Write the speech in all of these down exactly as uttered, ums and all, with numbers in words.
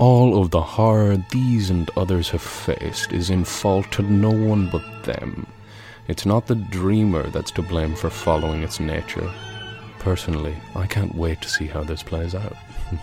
All of the horror these and others have faced is in fault to no one but them. It's not the dreamer that's to blame for following its nature. Personally, I can't wait to see how this plays out.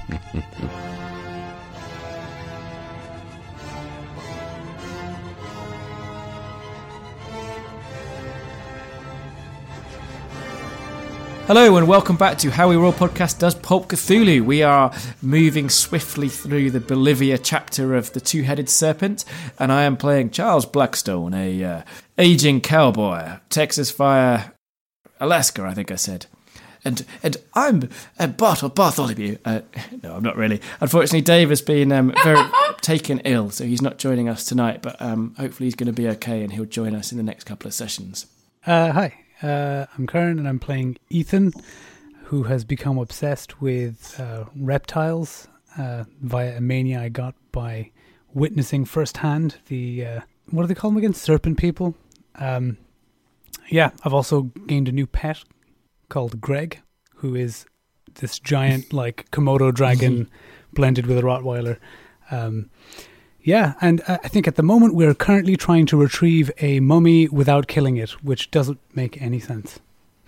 Hello and welcome back to How We Roll Podcast Does Pulp Cthulhu. We are moving swiftly through the Bolivia chapter of The Two-Headed Serpent, and I am playing Charles Blackstone, a uh, aging cowboy, Texas via Alaska, I think I said. And and I'm uh, Barthol- Bartholomew. Uh, no, I'm not really. Unfortunately, Dave has been um, very taken ill, so he's not joining us tonight, but um, hopefully he's going to be okay and he'll join us in the next couple of sessions. Uh, hi. Uh, I'm Karen, and I'm playing Ethan, who has become obsessed with uh, reptiles uh, via a mania I got by witnessing firsthand the, uh, what do they call them again? Serpent people. Um, yeah, I've also gained a new pet called Greg, who is this giant, like, Komodo dragon blended with a Rottweiler. Um, yeah, and I think at the moment we're currently trying to retrieve a mummy without killing it, which doesn't make any sense.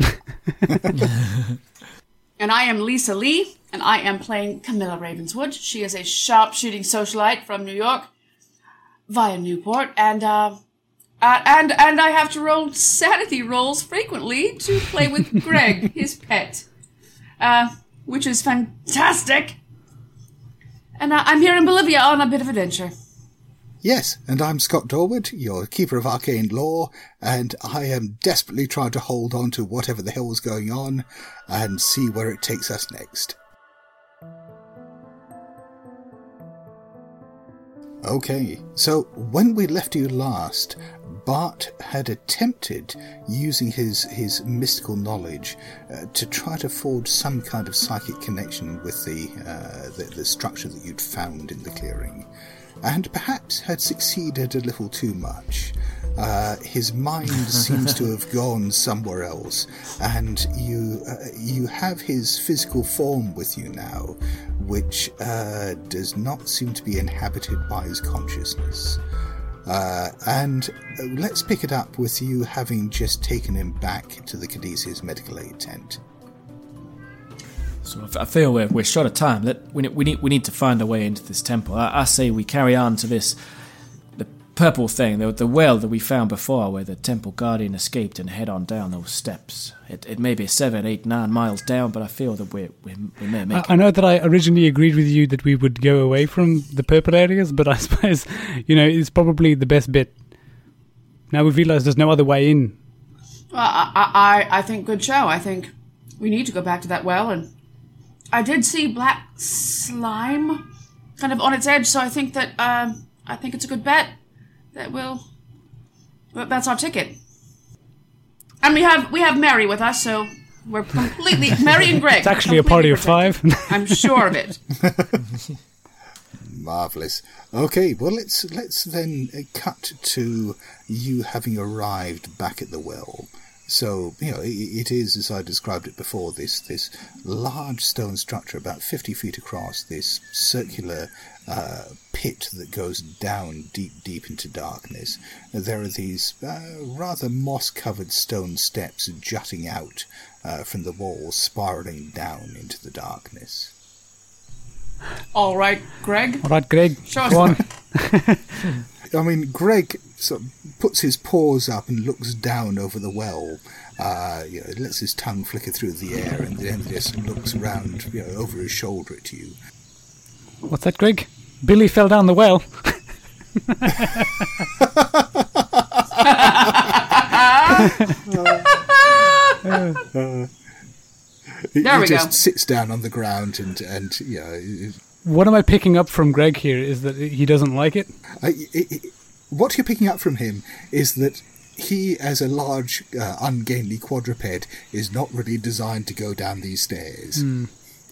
And I am Lisa Lee, and I am playing Camilla Ravenswood. She is a sharpshooting socialite from New York via Newport, and uh, uh, and and I have to roll sanity rolls frequently to play with Greg, his pet, uh, which is fantastic. And uh, I'm here in Bolivia on a bit of adventure. Yes, and I'm Scott Dorward, your Keeper of Arcane Lore, and I am desperately trying to hold on to whatever the hell is going on and see where it takes us next. Okay, so when we left you last, Bart had attempted, using his, his mystical knowledge, uh, to try to forge some kind of psychic connection with the, uh, the, the structure that you'd found in the clearing, and perhaps had succeeded a little too much. Uh, his mind seems to have gone somewhere else, and you uh, you have his physical form with you now, which uh, does not seem to be inhabited by his consciousness. Uh, and let's pick it up with you having just taken him back to the Caduceus medical aid tent. So I feel we're, we're short of time. Let, we, we, need, we need to find a way into this temple. I, I say we carry on to this, the purple thing, the, the well that we found before where the temple guardian escaped, and head on down those steps. It, it may be seven, eight, nine miles down, but I feel that we we, we may make I, I know that I originally agreed with you that we would go away from the purple areas, but I suppose, you know, it's probably the best bit. Now we've realised there's no other way in. Well, I, I, I think good show. I think we need to go back to that well, and I did see black slime kind of on its edge, so I think that um, I think it's a good bet that we'll. But that's our ticket, and we have we have Mary with us, so we're completely Mary and Greg. It's actually a party of protected. five. I'm sure of it. Marvellous. Okay, well, let's let's then cut to you having arrived back at the well. So, you know, it, it is, as I described it before, this this large stone structure about fifty feet across, this circular uh, pit that goes down deep, deep into darkness. There are these uh, rather moss-covered stone steps jutting out uh, from the walls, spiralling down into the darkness. All right, Greg. All right, Greg. Show Go on. I mean, Greg sort of puts his paws up and looks down over the well. Uh, you know, lets his tongue flicker through the air, and then just looks around, you know, over his shoulder at you. What's that, Greg? Billy fell down the well. uh, there he we just go. sits down on the ground and, and you know... What am I picking up from Greg here is that he doesn't like it? I, it, it what you're picking up from him is that he, as a large, uh, ungainly quadruped, is not really designed to go down these stairs. Mm.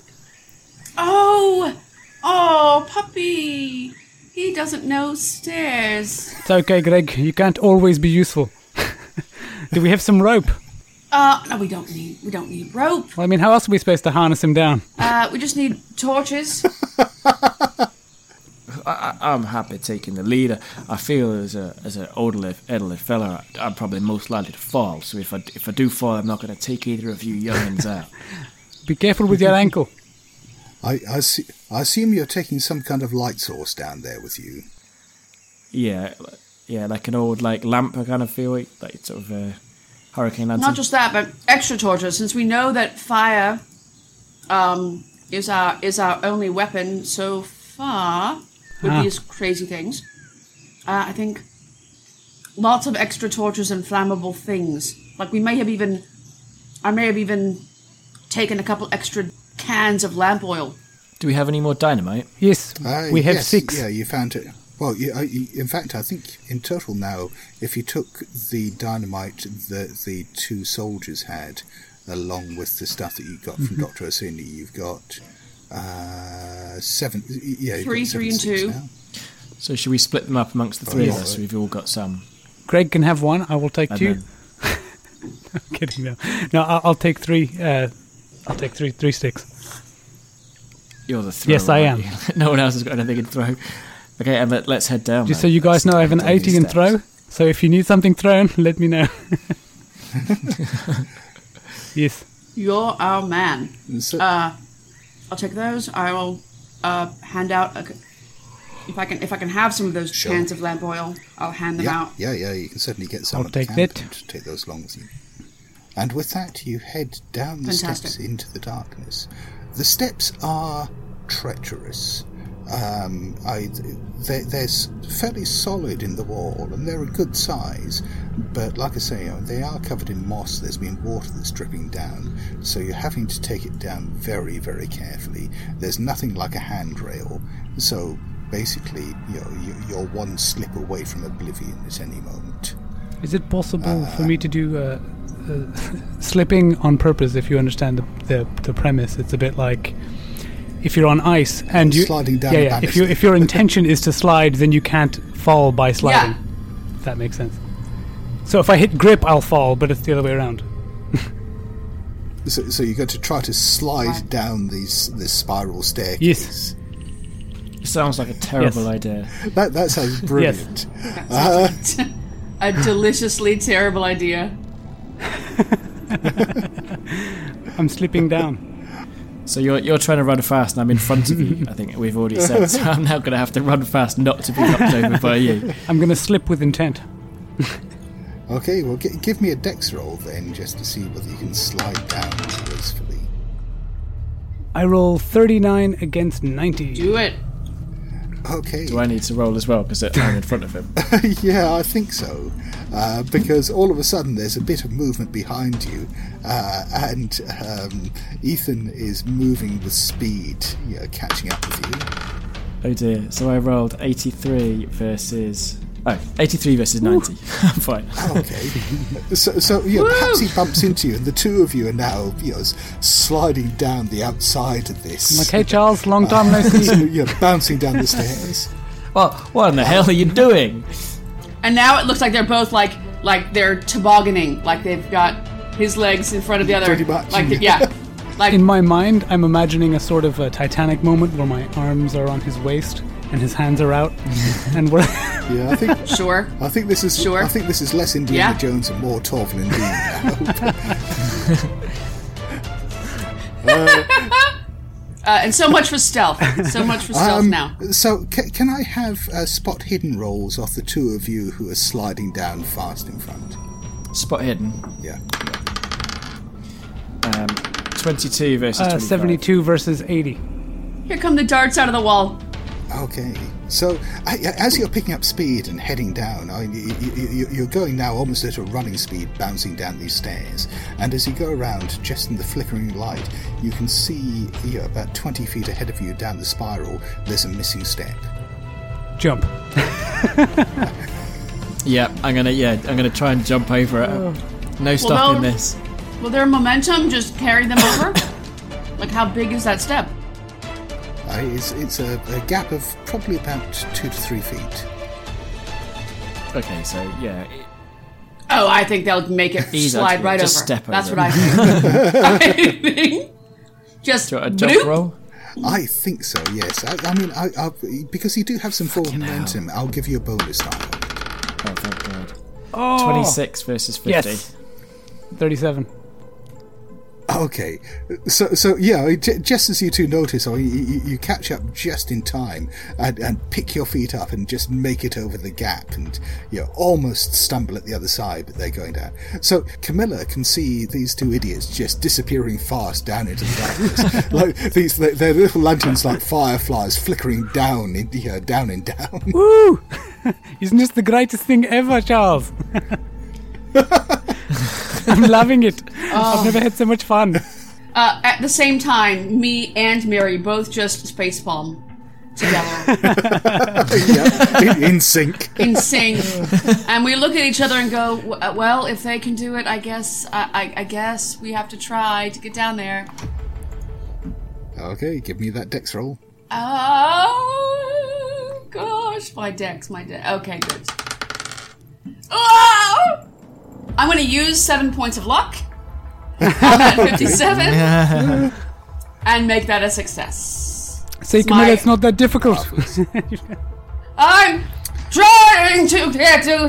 Oh! Oh, puppy! He doesn't know stairs. It's okay, Greg. You can't always be useful. Do we have some rope? Uh, no, we don't need, we don't need rope. Well, I mean, how else are we supposed to harness him down? Uh, we just need torches. I, I'm happy taking the lead. I feel as a as an elderly, elderly fella, I'm probably most likely to fall. So if I if I do fall, I'm not going to take either of you youngins out. Be careful with your ankle. I, I, see, I assume you're taking some kind of light source down there with you. Yeah, yeah, like an old like lamp. I kind of feel like, like sort of a hurricane lantern. Not just that, but extra torches. Since we know that fire um, is our is our only weapon so far with Ah. these crazy things, uh, I think lots of extra torches and flammable things. Like we may have even, I may have even taken a couple extra cans of lamp oil. Do we have any more dynamite? Yes, Uh, we have yes, six. Yeah, you found it. Well, you, uh, you, in fact, I think in total now, if you took the dynamite that the two soldiers had, along with the stuff that you got from Mm-hmm. Doctor Orsini, you've got uh, seven. Yeah, you've Three, got three, seven, and six two. now. So should we split them up amongst the three yeah. of us? So we've all got some. Greg can have one. I will take And two. then, I'm kidding, no. No, I'll, I'll take three. Uh, I'll take three. Three sticks. you're the thrower. Yes, I aren't you? No one else has got anything to throw. Okay, and let, let's head down. Just so then. you guys know, I have an Down these eighty in steps. throw. So if you need something thrown, let me know. Yes. You're our man. And so, Uh, I'll take those. I will uh, hand out a, if I can if I can have some of those Sure. cans of lamp oil. I'll hand them yeah, out. yeah, yeah, you can certainly get some. I'll at the take camp that. and take those along with you. And with that, you head down the Fantastic. steps into the darkness. The steps are treacherous. Um, I, they're, they're s- fairly solid in the wall, and they're a good size. But like I say, you know, they are covered in moss. There's been water that's dripping down, so you're having to take it down very, very carefully. There's nothing like a handrail, so basically, you know, you- you're one slip away from oblivion at any moment. Is it possible for me to do uh, uh, slipping on purpose? If you understand the, the the premise, it's a bit like if you're on ice and you Sliding down Yeah, a yeah. If banister. you if your intention is to slide, then you can't fall by sliding. Yeah. If that makes sense. So if I hit grip, I'll fall, but it's the other way around. So, so you got to try to slide down these this spiral staircase. Yes. It sounds like a terrible Yes. idea. That that sounds brilliant. A deliciously terrible idea. I'm slipping down. So you're you're trying to run fast, and I'm in front of you. I think we've already said. So I'm now going to have to run fast, not to be knocked over by you. I'm going to slip with intent. Okay, well, g- give me a dex roll then, just to see whether you can slide down gracefully. I roll thirty-nine against ninety. Do it. Okay. Do I need to roll as well because I'm in front of him? Yeah, I think so. Uh, because all of a sudden there's a bit of movement behind you, uh, and um, Ethan is moving with speed, you know, catching up with you. Oh dear. So I rolled eighty-three versus oh eighty-three versus ninety. I'm fine. Okay. So, so you know, perhaps he bumps into you, and the two of you are now, you know, s- sliding down the outside of this. Okay, Charles, long time no see. So, you're bouncing down the stairs. Well, what in the hell are you doing? And now it looks like they're both like like they're tobogganing, like they've got his legs in front of the other. Pretty much, Like yeah. yeah, like In my mind, I'm imagining a sort of a Titanic moment where my arms are on his waist and his hands are out, and we're Yeah, I think sure. I think this is Sure. I think this is less Indiana Yeah. Jones and more Torval and Dean now. Uh, and so much for stealth. So much for stealth Um, now. So, ca- can I have uh, spot hidden rolls off the two of you who are sliding down fast in front? Spot hidden. Yeah. Um, twenty-two versus uh, twenty-five. seventy-two versus eighty. Here come the darts out of the wall. Okay. So, I, I- as you're picking up speed and heading down, I, you, you, you're going now almost at a running speed, bouncing down these stairs. And as you go around, just in the flickering light, you can see, you know, about twenty feet ahead of you down the spiral, there's a missing step. Jump. Yeah, I'm gonna yeah I'm gonna try and jump over it. No stopping no. this. Will their momentum just carry them over? Like how big is that step? Uh, it's it's a, a gap of probably about two to three feet. Okay, so yeah. it- Oh, I think they'll make it Easy, slide right just over. step That's over. what I think. I think. Just Do you want a jump bloop. roll? I think so, yes. I, I mean, I, I, because you do have some forward momentum, I'll give you a bonus die on it. Oh, thank God. Oh, twenty-six versus fifty. yes. thirty-seven. Okay, so so yeah, j- just as you two notice, or you, you, you catch up just in time and, and pick your feet up and just make it over the gap, and you know, almost stumble at the other side, but they're going down. So Camilla can see these two idiots just disappearing fast down into the darkness, like these their, their little lanterns like fireflies flickering down, in, you know, down and down. Woo! Isn't this the greatest thing ever, Charles? I'm loving it. Oh. I've never had so much fun. Uh, at the same time, me and Mary both just facepalm together. Yeah, in, in sync. In sync. And we look at each other and go, well, if they can do it, I guess I, I, I guess we have to try to get down there. Okay, give me that dex roll. Oh, gosh. My dex, my dex. Okay, good. Oh! I'm going to use seven points of luck. I'm at fifty-seven. And make that a success. Say, It's Camilla, my- it's not that difficult. I'm trying to get to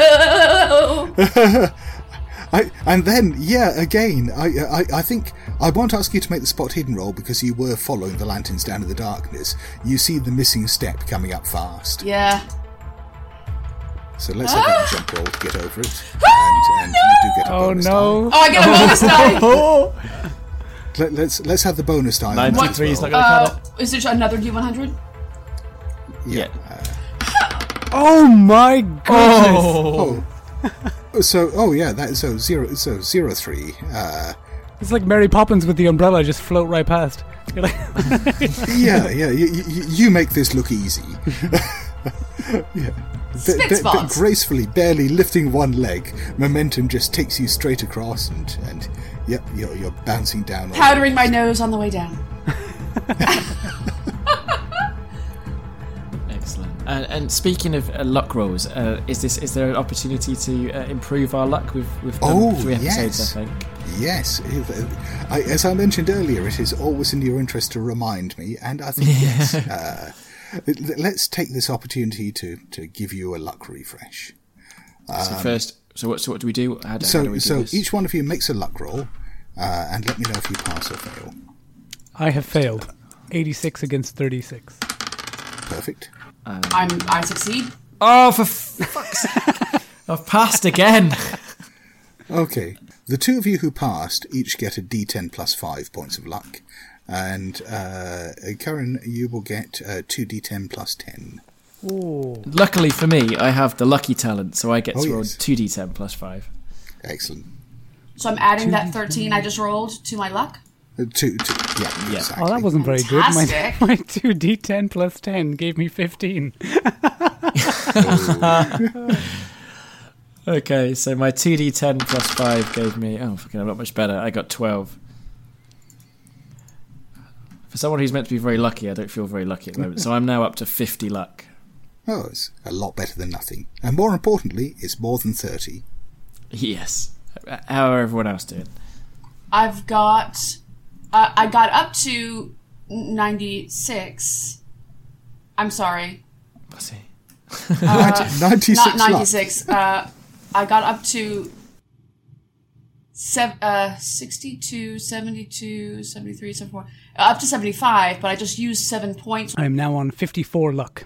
you. I, and then, yeah, again, I, I I think I won't ask you to make the spot hidden roll because you were following the lanterns down in the darkness. You see the missing step coming up fast. Yeah. So let's have that jump roll to get over it. And, and you do get a Oh bonus no. Oh, I get a bonus die. Oh! die. Let, let's let's have the bonus die. on that ninety-three is as not well. going to cut Uh, is there another D one hundred? Yeah. Oh my goodness. Oh! Oh, so oh yeah, that so zero so zero three. Uh, It's like Mary Poppins with the umbrella, just float right past. You're like, yeah, yeah. You, you, you make this look easy. Yeah. Spit Ba- ba- ba- spots. gracefully, barely lifting one leg, momentum just takes you straight across, and and yep, you're you're bouncing down. all Powdering my nose on the way down. Excellent. And, and speaking of uh, luck rolls, uh, is this is there an opportunity to uh, improve our luck? We've we've done Oh, three episodes, yes. I think. Yes, I, as I mentioned earlier, it is always in your interest to remind me, and I think yes. Uh, let's take this opportunity to, to give you a luck refresh. So first, so what so what do we do? How do, how do So, we do so this? each one of you makes a luck roll, uh, and let me know if you pass or fail. I have failed. eighty-six against thirty-six. Perfect. I'm I succeed. Oh, for fuck's sake! I've passed again. Okay. The two of you who passed each get a D ten plus five points of luck. And uh, Karen, you will get uh, two D ten plus ten. Oh. Luckily for me, I have the lucky talent, so I get Oh, to roll yes. two d ten plus five. Excellent. So I'm adding that thirteen I just rolled to my luck. Uh, two, two, yeah, Yeah. exactly. Oh, that wasn't very good. My, Fantastic. my two D ten plus ten gave me fifteen. Okay, so my two d ten plus five gave me... Oh, fucking, I'm not much better. I got twelve. For someone who's meant to be very lucky, I don't feel very lucky at the moment. So I'm now up to fifty luck. Oh, it's a lot better than nothing. And more importantly, it's more than thirty. Yes. How are everyone else doing? I've got uh, I got up to ninety-six. I'm sorry. Let's see. ninety-six Not luck. ninety-six. Uh, I got up to sev- uh, sixty-two, seventy-two, seventy-three, seventy-four. Uh, up to seventy-five, but I just used seven points. I am now on fifty-four luck.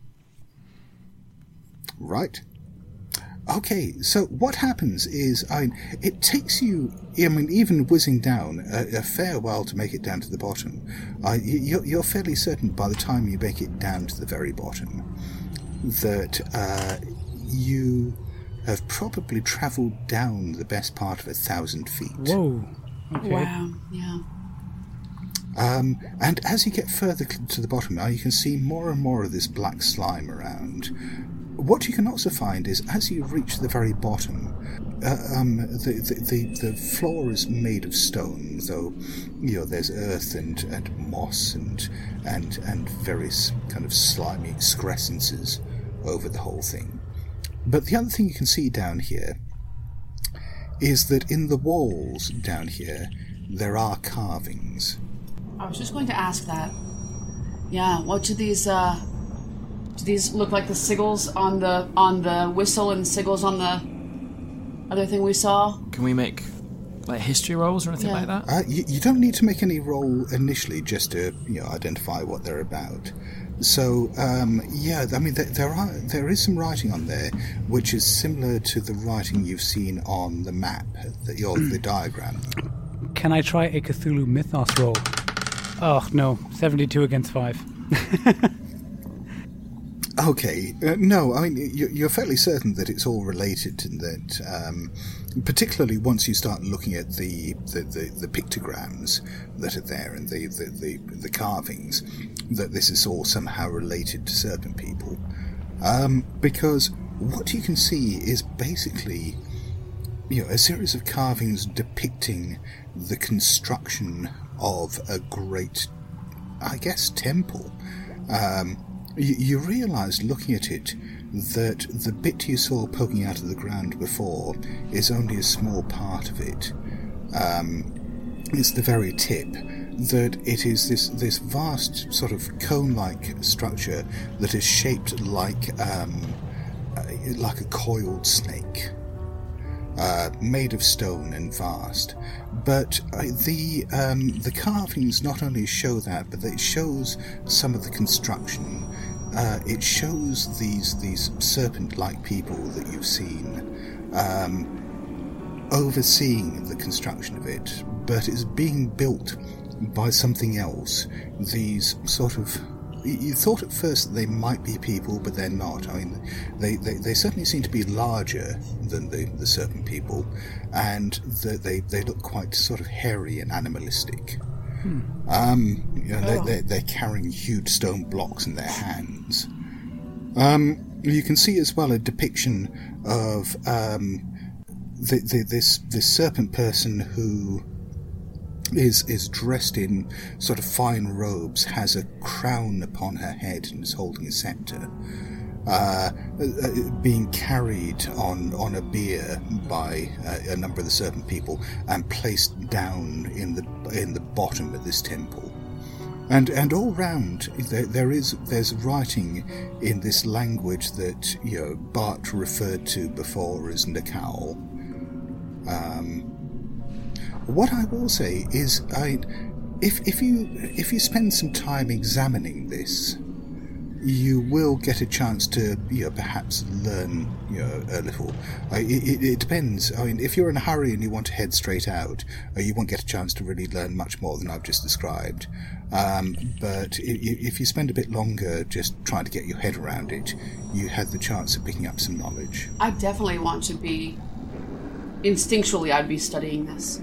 Right. Okay, so what happens is, I it takes you, I mean, even whizzing down a, a fair while to make it down to the bottom. Uh, you, you're, you're fairly certain by the time you make it down to the very bottom that uh, you have probably travelled down the best part of a thousand feet. Whoa. Okay. Wow. Yeah. Um, and as you get further to the bottom now, you can see more and more of this black slime around. What you can also find is, as you reach the very bottom, uh, um, the, the, the, the floor is made of stone, though, you know, there's earth and, and moss and, and, and various kind of slimy excrescences over the whole thing. But the other thing you can see down here is that in the walls down here, there are carvings. I was just going to ask that. Yeah. What do these? Uh, do these look like the sigils on the on the whistle and sigils on the other thing we saw? Can we make like history rolls or anything Yeah. like that? Uh, you, you don't need to make any roll initially just to you know identify what they're about. So um, yeah, I mean there, there are there is some writing on there which is similar to the writing you've seen on the map, the or the diagram. Can I try a Cthulhu Mythos roll? Oh no, seventy-two against five. Okay, uh, no, I mean you, you're fairly certain that it's all related, and that um, particularly once you start looking at the the, the, the pictograms that are there and the, the, the, the carvings, that this is all somehow related to serpent people. Um, because what you can see is basically, you know, a series of carvings depicting the construction of a great, I guess, temple. Um, you, you realise, looking at it, that the bit you saw poking out of the ground before is only a small part of it. Um, it's the very tip. That it is this, this vast sort of cone-like structure that is shaped like um, like a coiled snake, uh, made of stone and vast. But uh, the um, the carvings not only show that, but it shows some of the construction. Uh, it shows these these serpent-like people that you've seen um, overseeing the construction of it, but it's being built by something else. These sort of... You thought at first that they might be people, but they're not. I mean, they, they, they certainly seem to be larger than the, the serpent people, and the, they, they look quite sort of hairy and animalistic. Hmm. Um, you know, oh. they're, they're carrying huge stone blocks in their hands. Um, you can see as well a depiction of um, the, the, this, this serpent person who... is is dressed in sort of fine robes, has a crown upon her head and is holding a scepter, uh, uh, being carried on, on a bier by uh, a number of the serpent people and placed down in the in the bottom of this temple. And and all round there, there is there's writing in this language that you know Bart referred to before as Nakal. Um, What I will say is, I, if if you if you spend some time examining this, you will get a chance to you know, perhaps learn you know, a little. I, it, it depends. I mean, if you're in a hurry and you want to head straight out, uh, you won't get a chance to really learn much more than I've just described. Um, but if you spend a bit longer just trying to get your head around it, you have the chance of picking up some knowledge. I definitely want to be... Instinctually, I'd be studying this.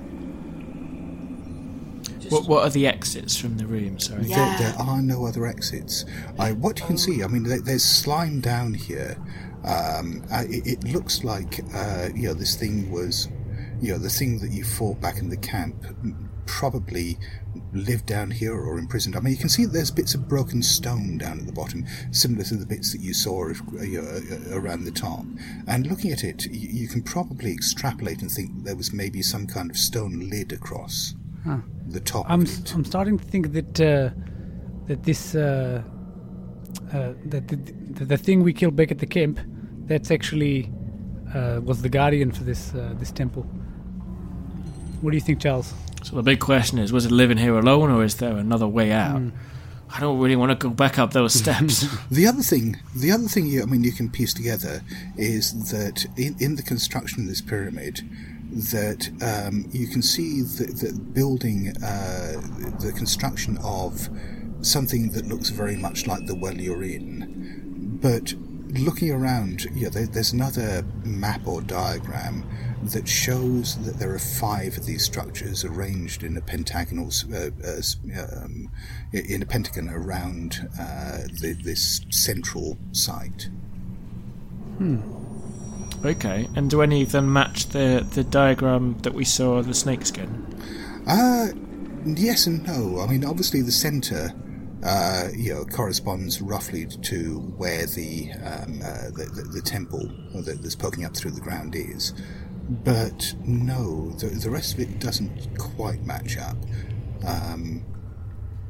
What, what are the exits from the room? Sorry, yeah. there, there are no other exits. I, what you can see, I mean, there, there's slime down here. Um, uh, it, it looks like, uh, you know, this thing was, you know, the thing that you fought back in the camp probably lived down here or imprisoned. I mean, you can see that there's bits of broken stone down at the bottom, similar to the bits that you saw you know, around the top. And looking at it, you, you can probably extrapolate and think that there was maybe some kind of stone lid across. Huh. The top. I'm of it. I'm starting to think that uh, that this uh, uh, that the, the the thing we killed back at the camp, that's actually uh, was the guardian for this uh, this temple. What do you think, Charles? So the big question is: was it living here alone, or is there another way out? Mm. I don't really want to go back up those steps. The other thing, the other thing, you, I mean, you can piece together is that in, in the construction of this pyramid, that um, you can see the, the building, uh, the construction of something that looks very much like the well you're in. But looking around, yeah, there, there's another map or diagram that shows that there are five of these structures arranged in a pentagonal, uh, uh, um, in a pentagon around uh, the, this central site. Hmm. Okay, and do any of them match the, the diagram that we saw of the snakeskin? Uh, yes and no. I mean, obviously the centre, uh, you know, corresponds roughly to where the um, uh, the, the, the temple that, that's poking up through the ground is. But no, the, the rest of it doesn't quite match up. Um,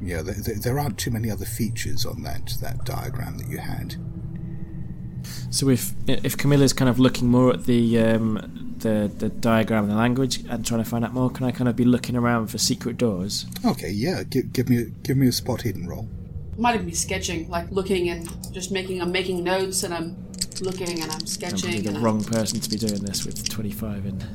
you know, there, there aren't too many other features on that, that diagram that you had. So if if Camilla's kind of looking more at the um, the the diagram and the language and trying to find out more, can I kind of be looking around for secret doors? Okay, yeah. Give, give me a, give me a spot hidden roll. Might even be sketching, like looking and just making. I'm making notes and I'm looking and I'm sketching. I'm the and wrong I'm... person to be doing this with twenty-five in.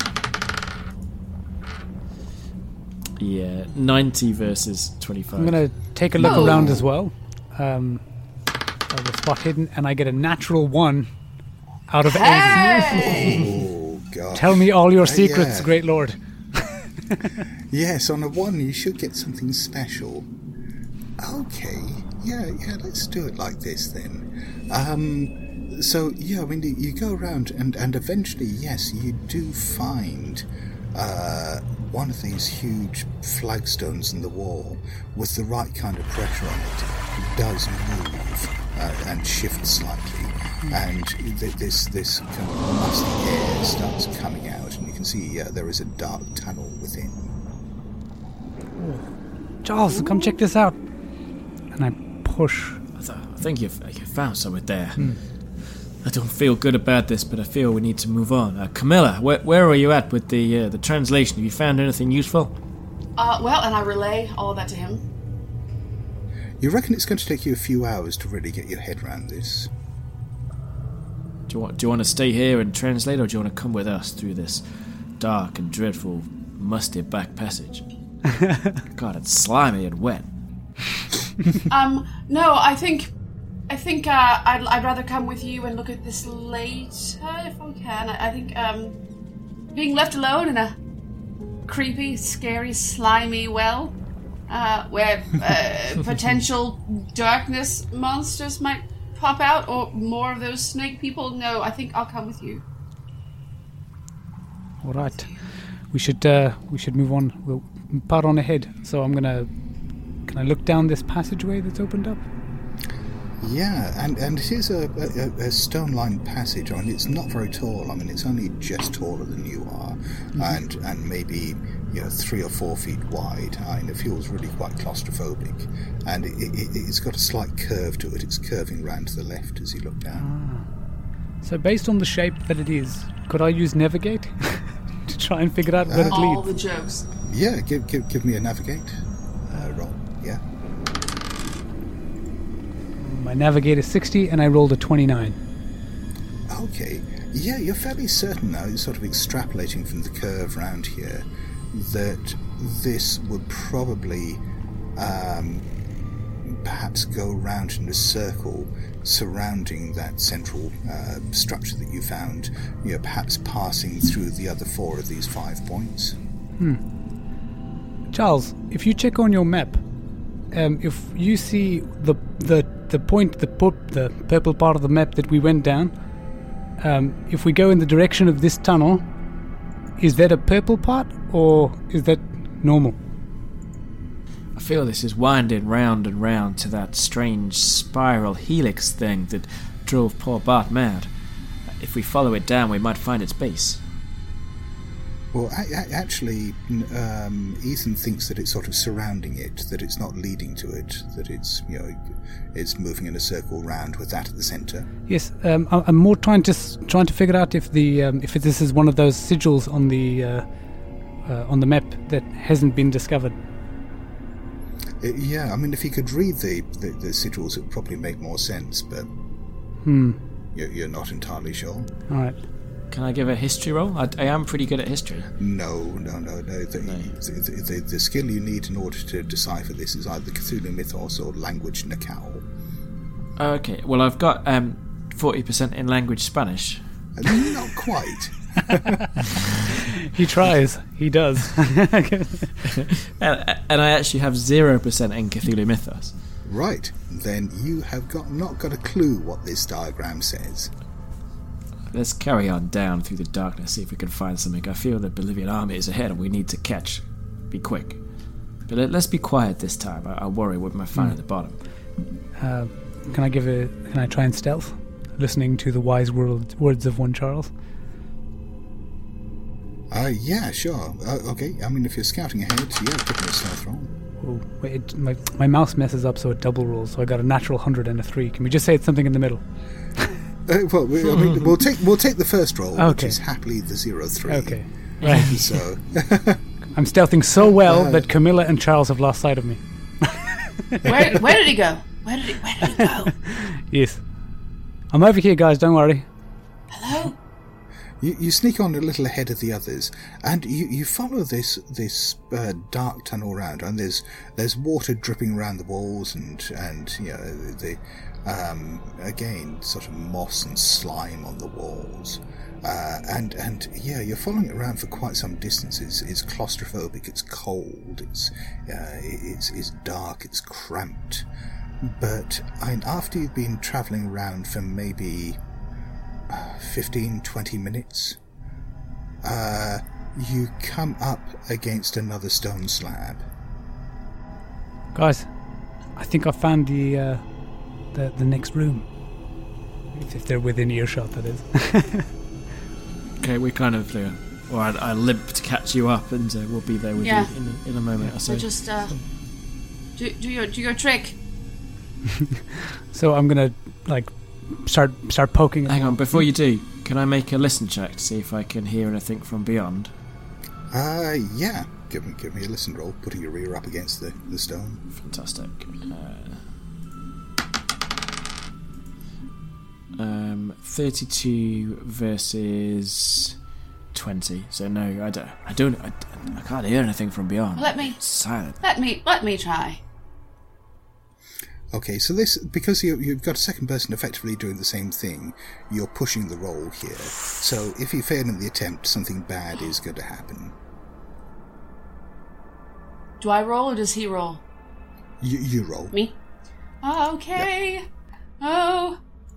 Yeah, ninety versus twenty-five. I'm going to take a look Oh. around as well. Um, of the spot hidden, and I get a natural one out of eighty. Oh, God. Tell me all your Uh, secrets, yeah. great lord. Yes, on a one you should get something special. Okay, yeah, yeah, let's do it like this then. Um, so, yeah, I mean, you go around and, and eventually, yes, you do find uh, one of these huge flagstones in the wall with the right kind of pressure on it. It does move uh, and shift slightly, and th- this this kind of musty air starts coming out, and you can see uh, there is a dark tunnel within. Charles, come check this out. And I push. I, th- I think you've, you found something there. I don't feel good about this, but I feel we need to move on. Uh, Camilla, where, where are you at with the uh, the translation? Have you found anything useful? Uh, well, and I relay all of that to him. You reckon it's going to take you a few hours to really get your head around this? Do you want do you want to stay here and translate, or do you want to come with us through this dark and dreadful, musty back passage? God, it's slimy and wet. Um, no, I think, I think uh, I'd, I'd rather come with you and look at this later if I can. I, I think um, being left alone in a creepy, scary, slimy well, uh, where uh, potential darkness monsters might pop out, or more of those snake people. No, I think I'll come with you. All right, we should uh, we should move on. We'll part on ahead. So I'm gonna. Can I look down this passageway that's opened up? Yeah, and, and it is a, a, a stone-lined passage. I mean, it's not very tall. I mean, it's only just taller than you are, mm-hmm. and and maybe you know three or four feet wide. I mean, it feels really quite claustrophobic, and it, it, it's got a slight curve to it. It's curving round to the left as you look down. Ah. So based on the shape that it is, could I use navigate to try and figure out where Uh, it All leads? the jokes. Yeah, give give give me a navigate uh, roll. Yeah. My navigate is sixty, and I rolled a twenty-nine. Okay. Yeah, you're fairly certain now, you're sort of extrapolating from the curve round here, that this would probably um, perhaps go round in a circle surrounding that central uh, structure that you found, you know, perhaps passing through the other four of these five points. Charles, if you check on your map, um, if you see the the the point, the pu- the purple part of the map that we went down, um, if we go in the direction of this tunnel, is that a purple part or is that normal? I feel this is winding round and round to that strange spiral helix thing that drove poor Bart mad. If we follow it down, we might find its base. Well, a- a- actually, um, Ethan thinks that it's sort of surrounding it, that it's not leading to it, that it's, you know, it's moving in a circle round with that at the centre. Yes, um, I- I'm more trying to s- trying to figure out if the um, if this is one of those sigils on the uh, uh, on the map that hasn't been discovered. Uh, yeah, I mean, if you could read the, the, the sigils, it would probably make more sense, but Hmm. you're, you're not entirely sure. All right. Can I give a history roll? I, I am pretty good at history. No, no, no, no. The, No. The, the, the skill you need in order to decipher this is either Cthulhu Mythos or Language Nakao. Okay, well, I've got um, forty percent in language Spanish. Uh, Not quite. He tries. He does. and, and I actually have zero percent in Cthulhu Mythos. Right, then you have got not got a clue what this diagram says. Let's carry on down through the darkness, see if we can find something. I feel the Bolivian army is ahead and we need to catch. Be quick. But let, let's be quiet this time. I, I worry what we might find Mm. at the bottom. Uh, can I give a? Can I try and stealth? Listening to the wise world, words of one Charles. Uh, yeah, sure. Uh, okay, I mean, if you're scouting ahead, yeah, give me a stealth roll. Oh, wait, it, my, my mouse messes up so it double rolls, so I got a natural one hundred and a three. Can we just say it's something in the middle? Uh, well, we, I mean, we'll take we'll take the first roll, which Okay. is happily the zero three. Okay. Right. So, I'm stealthing so well that Camilla and Charles have lost sight of me. Where where did he go? Where did he where did he go? Yes. I'm over here, guys, don't worry. Hello? you, you sneak on a little ahead of the others, and you, you follow this this uh, dark tunnel around, and there's there's water dripping around the walls, and and you know the um, again sort of moss and slime on the walls. Uh, and and yeah, you're following it around for quite some distance. It's, it's claustrophobic. It's cold. It's uh, it's it's dark. It's cramped. But I mean, after you've been travelling around for maybe uh, fifteen, twenty minutes, uh, you come up against another stone slab. Guys, I think I found the uh, the the next room. If, if they're within earshot, that is. Okay, we kind of, uh, or I, I limp to catch you up, and uh, we'll be there with Yeah. you in a, in a moment or so. So just uh, do do your do your trick. So I'm gonna like start start poking. Hang on, before you do, can I make a listen check to see if I can hear anything from beyond? Uh, yeah. Give me give me a listen roll, putting your rear up against the, the stone. Fantastic. Uh, um, thirty-two versus twenty. So no, I don't. I don't. I, I can't hear anything from beyond. Let me It's silent. let me let me try. Okay, so this, because you, you've got a second person effectively doing the same thing, you're pushing the roll here. So if you fail in the attempt, something bad is going to happen. Do I roll or does he roll? You, you roll. Me? Okay. Oh.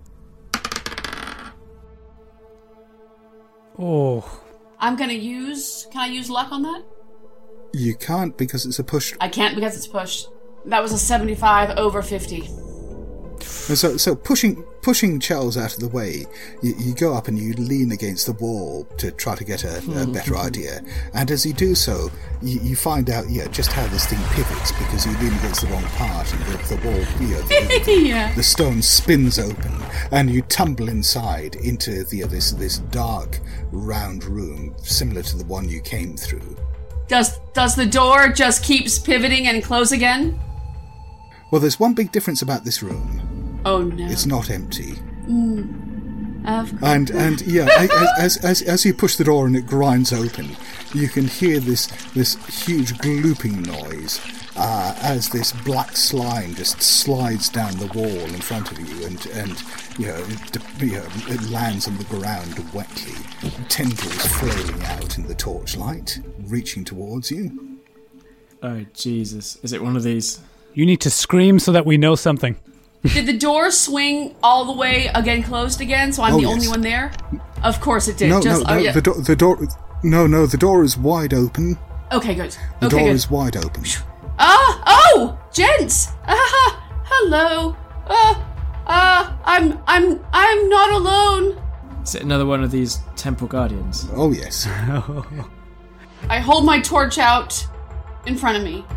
Oh, I'm gonna use. Can I use luck on that? You can't because it's a push. I can't because it's pushed. That was a seventy-five over fifty. So, so pushing pushing Charles out of the way, you, you go up and you lean against the wall to try to get a, a better idea. And as you do so, you, you find out, yeah, just how this thing pivots because you lean against the wrong part, and the, the wall, you know, the, the, Yeah. the stone spins open, and you tumble inside into the this this dark round room similar to the one you came through. Does does the door just keeps pivoting and close again? Well, there's one big difference about this room. Oh no. It's not empty. Of course. And and yeah, as, as as as you push the door and it grinds open, you can hear this this huge glooping noise uh, as this black slime just slides down the wall in front of you, and and you know it, you know, it lands on the ground wetly, tendrils flailing out in the torchlight, reaching towards you. Oh Jesus! Is it one of these? you need to scream so that we know something. Did the door swing all the way again closed again, so I'm Oh, the yes. only one there? Of course it did. No, Just, no, oh, no yeah. the, do- the door. No, no, the door is wide open. Okay, good. The okay, door good. is wide open. Ah! Oh! Gents! Ah! Hello! Ah! Ah! I'm... I'm... I'm not alone! Is it another one of these temple guardians? Oh yes. I hold my torch out in front of me.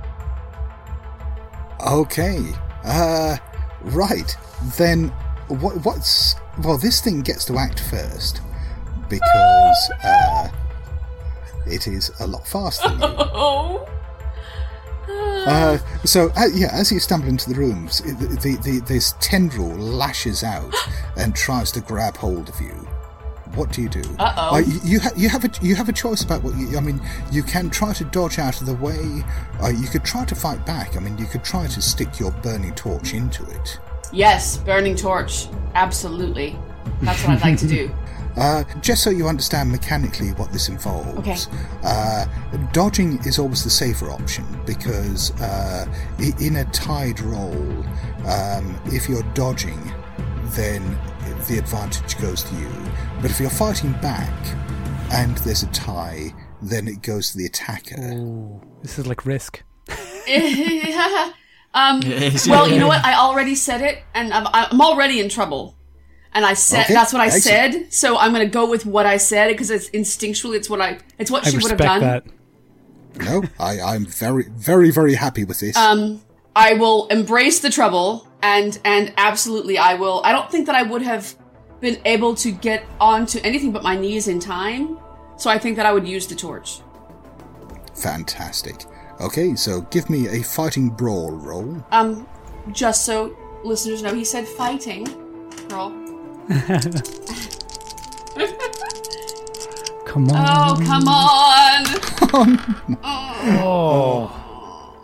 Okay. Uh, right. Then, what, what's... Well, this thing gets to act first, because uh, it is a lot faster than you. Oh! Uh, so, uh, yeah, as you stumble into the rooms, the, the, the, this tendril lashes out and tries to grab hold of you. What do you do? Uh-oh. Uh, you, you, ha- you have a you have a choice about what you. I mean, you can try to dodge out of the way. Uh, you could try to fight back. I mean, you could try to stick your burning torch into it. Yes, burning torch. Absolutely. That's what I'd like to do. Uh, just so you understand mechanically what this involves, Okay. uh, dodging is always the safer option because uh, i- in a tied roll, um, if you're dodging, then the advantage goes to you. But if you're fighting back and there's a tie, then it goes to the attacker. Ooh, this is like Risk. um, Yes, well, yeah. you know what? I already said it, and I'm, I'm already in trouble. And I said Okay, that's what I excellent. said. So I'm going to go with what I said because it's instinctually it's what I it's what I she would have respect done. that. No, I, I'm very, very, very happy with this. Um, I will embrace the trouble, and and absolutely, I will. I don't think that I would have been able to get onto anything but my knees in time, so I think that I would use the torch. Fantastic. Okay, so give me a fighting brawl roll. Um, just so listeners know, he said fighting roll. Come on. Oh, come on! Oh.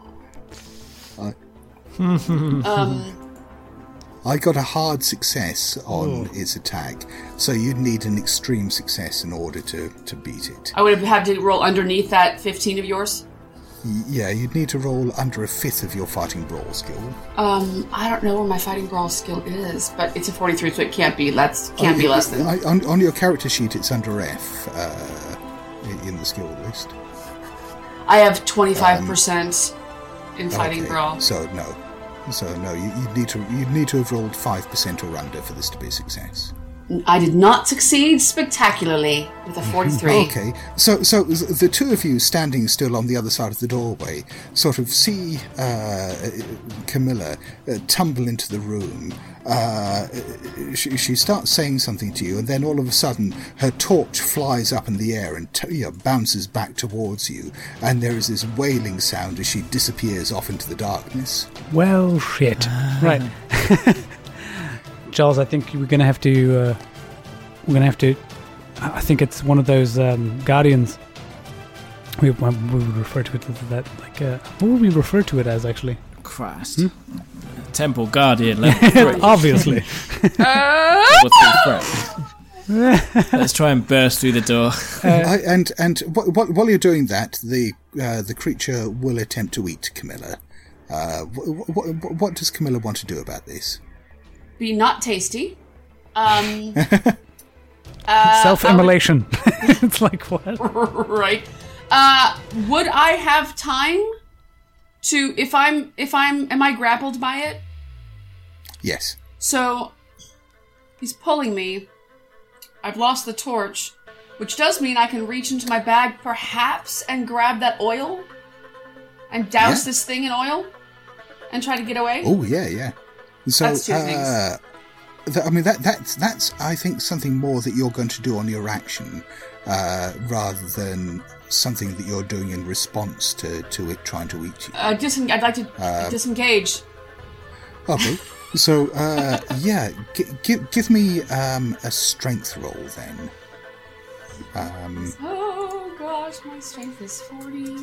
um, I got a hard success on its attack, so you'd need an extreme success in order to, to beat it. I would have had to roll underneath that fifteen of yours. Y- yeah, you'd need to roll under a fifth of your fighting brawl skill. Um, I don't know where my fighting brawl skill is, but it's a forty-three, so it can't be less. Can't be less than. I, on, on your character sheet, it's under F uh, in, in the skill list. I have twenty-five percent in fighting Okay, brawl. So no, so no, you you need to you need to have rolled five percent or under for this to be a success. I did not succeed spectacularly with a forty-three. Okay, so so the two of you standing still on the other side of the doorway sort of see uh, Camilla uh, tumble into the room. Uh, she, she starts saying something to you, and then all of a sudden her torch flies up in the air and t- you know, bounces back towards you, and there is this wailing sound as she disappears off into the darkness. Well, shit. Right. Charles, I think we're going to have to, uh, we're going to have to, I think it's one of those um, guardians. We, we would refer to it as that, like, uh, what would we refer to it as, actually? Christ. Hmm? Temple Guardian level three. Obviously. Level three threat. Let's try and burst through the door. Uh, I, and and wh- wh- while you're doing that, the uh, the creature will attempt to eat Camilla. Uh, wh- wh- what does Camilla want to do about this? Be not tasty. Um, uh, Self-immolation. It's like, what? Right. Uh, would I have time to, if I'm, if I'm, am I grappled by it? Yes. So, he's pulling me. I've lost the torch, which does mean I can reach into my bag, perhaps, and grab that oil and douse Yeah. this thing in oil and try to get away. Oh yeah, yeah. So, That's two uh, things. th- I mean, that that's that's I think something more that you're going to do on your action, uh, rather than something that you're doing in response to, to it trying to eat you. Uh, disen- I'd like to disengage. Okay. So, uh, yeah, g- g- give me um, a strength roll then. Um, Oh gosh, my strength is forty.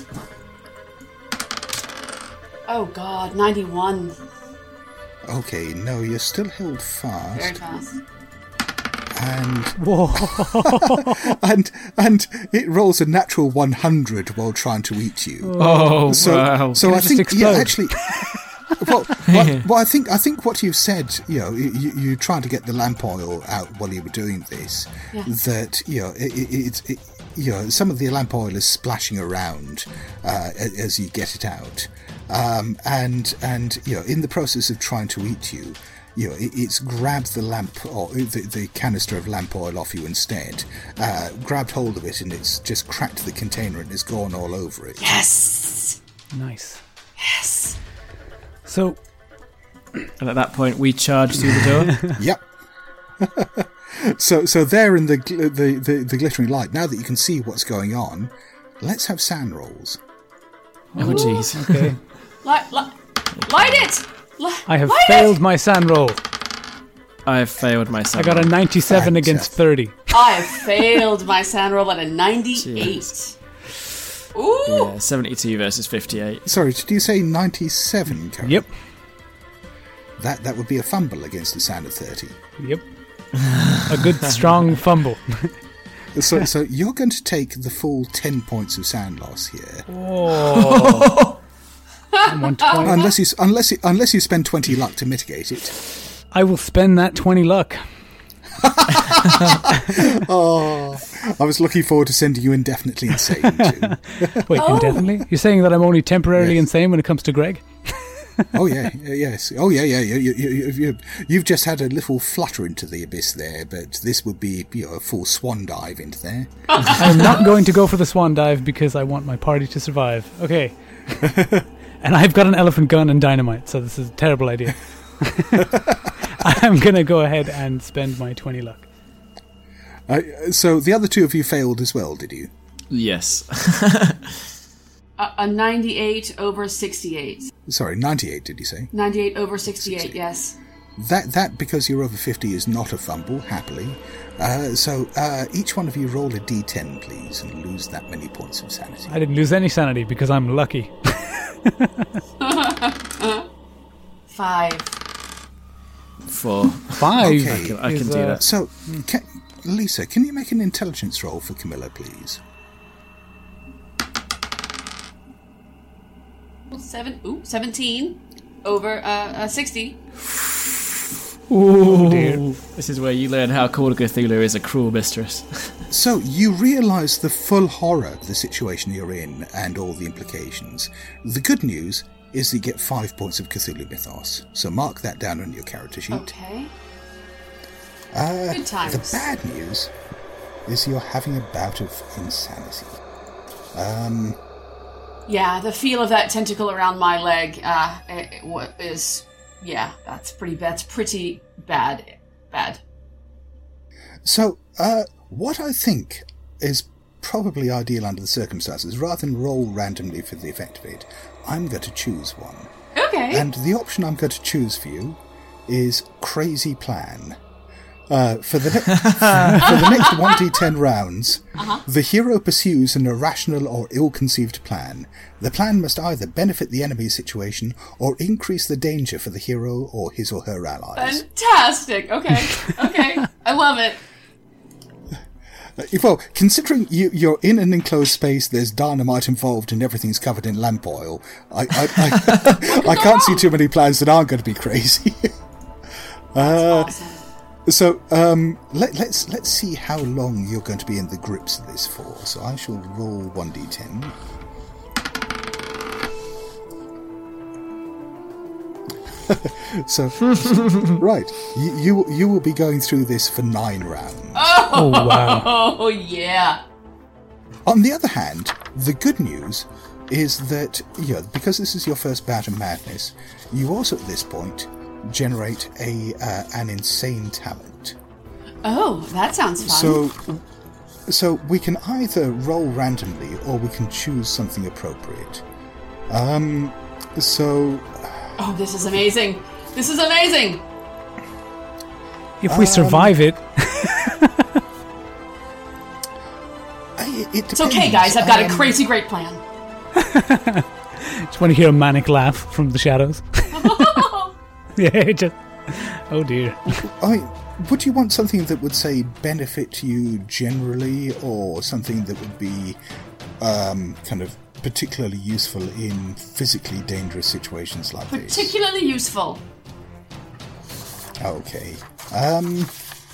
Oh god, ninety-one. okay, no, you're still held Very fast, fast. and Whoa. and and it rolls a natural one hundred while trying to eat you. Oh, So, wow. so Can I it just think, explode? yeah, actually, well, well, well, I think I think what you've said, you know, you, you trying to get the lamp oil out while you were doing this, Yeah. that you know, it, it, it, it, you know, some of the lamp oil is splashing around uh, a- as you get it out, um, and and you know, in the process of trying to eat you. You know, it, it's grabbed the lamp or the, the canister of lamp oil off you instead, uh, grabbed hold of it, and it's just cracked the container and it's gone all over it. Yes! Nice. Yes! So, And at that point, we charge through the door. Yep. so, so there in the, gl- the the the glittering light. Now that you can see what's going on, let's have sand rolls. Oh, jeez. okay. Light, light, light it! Li- I have light failed It! my sand roll. I have failed I myself. got a ninety-seven Thanks, against Seth. thirty. I have failed my sand roll at a ninety-eight. Ooh! Yeah, seventy-two versus fifty-eight. Sorry, did you say ninety-seven? Karen? Yep. That that would be a fumble against a sand of thirty. Yep. A good strong fumble. So, so you're going to take the full ten points of sand loss here, Oh. one twenty. unless you unless you, unless you spend twenty luck to mitigate it. I will spend that twenty luck. Oh, I was looking forward to sending you indefinitely insane too. Wait, Oh. indefinitely? You're saying that I'm only temporarily Yes. insane when it comes to Greg? Oh yeah, yes. Oh yeah, yeah. You, you, you, you, you've just had a little flutter into the abyss there, but this would be, you know, a full swan dive into there. I'm not going to go for the swan dive because I want my party to survive. Okay. And I've got an elephant gun and dynamite, so this is a terrible idea. I'm going to go ahead and spend my twenty luck. Uh, so the other two of you failed as well, did you? Yes. A, a ninety-eight over sixty-eight. Sorry, ninety-eight, did you say? ninety-eight over sixty-eight, yes. That, that because you're over fifty, is not a fumble, happily. Uh, so uh, each one of you roll a d ten, please, and lose that many points of sanity. I didn't lose any sanity because I'm lucky. Five. Four. Five. Okay. I can, I can is, do uh, that. So, can, Lisa, can you make an intelligence roll for Camilla, please? Seven, ooh, seventeen over uh, uh, sixty. Ooh, dear. This is where you learn how Call of Cthulhu is a cruel mistress. So, you realise the full horror of the situation you're in and all the implications. The good news is that you get five points of Cthulhu Mythos. So mark that down on your character sheet. Okay. Uh, Good times. The bad news is you're having a bout of insanity. Um, Yeah, the feel of that tentacle around my leg uh, it, it wa- is, yeah, that's pretty. That's pretty bad. Bad. so, uh, what I think is probably ideal under the circumstances, rather than roll randomly for the effect of it, I'm going to choose one. Okay. And the option I'm going to choose for you is Crazy Plan. Uh, for the ne- for the next one d ten rounds, Uh-huh. the hero pursues an irrational or ill-conceived plan. The plan must either benefit the enemy's situation or increase the danger for the hero or his or her allies. Fantastic. Okay. Okay. I love it. Uh, well, considering you, you're in an enclosed space, there's dynamite involved and everything's covered in lamp oil, I I, I, I can't see too many plans that aren't going to be crazy. uh, Awesome. So um, let, let's let's see how long you're going to be in the grips of this for. So I shall roll one d ten. so, so right, you, you you will be going through this for nine rounds. Oh, wow. Oh yeah. On the other hand, the good news is that, you know, because this is your first bout of madness, you also at this point generate a uh, an insane talent. Oh, that sounds fun. So, so we can either roll randomly or we can choose something appropriate. Um, so Oh, this is amazing. This is amazing. If we survive it, I, it It's okay, depends. guys. I've got a Um, crazy great plan. just want to hear a manic laugh from the shadows. Yeah, just... Oh, dear. I, would you want something that would, say, benefit you generally, or something that would be um, kind of particularly useful in physically dangerous situations like this? Particularly useful. Okay. Um,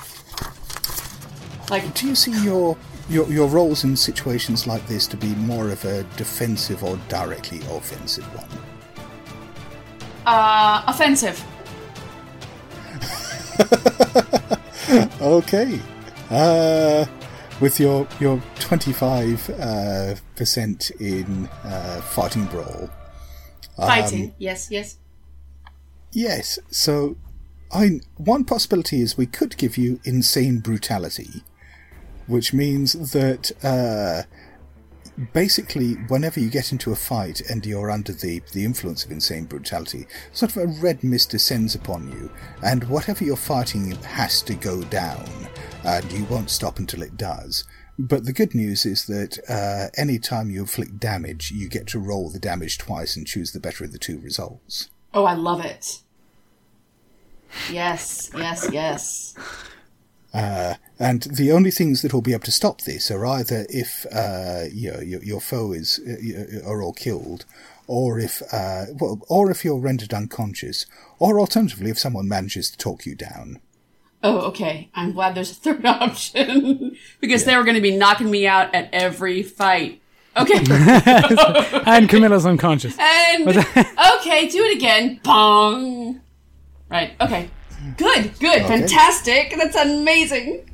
Like, do you see your, your your roles in situations like this to be more of a defensive or directly offensive one? uh, offensive. Okay. Uh, with your your twenty-five uh, percent in uh, fighting brawl. Fighting. Yes, yes. Yes. So, I one possibility is we could give you insane brutality, which means that uh, basically whenever you get into a fight and you're under the, the influence of insane brutality, sort of a red mist descends upon you, and whatever you're fighting has to go down, and you won't stop until it does. But the good news is that uh, any time you inflict damage, you get to roll the damage twice and choose the better of the two results. Oh, I love it. Yes, yes, yes. Uh, and the only things that will be able to stop this are either if uh, you know, your, your foe is uh, are all killed, or if uh, well, or if you're rendered unconscious, or alternatively if someone manages to talk you down. Oh, okay. I'm glad there's a third option because they were going to be knocking me out at every fight. Okay. And Camilla's unconscious. And okay, do it again. Bong. Right. Okay. Good. Good. Okay. Fantastic. That's amazing.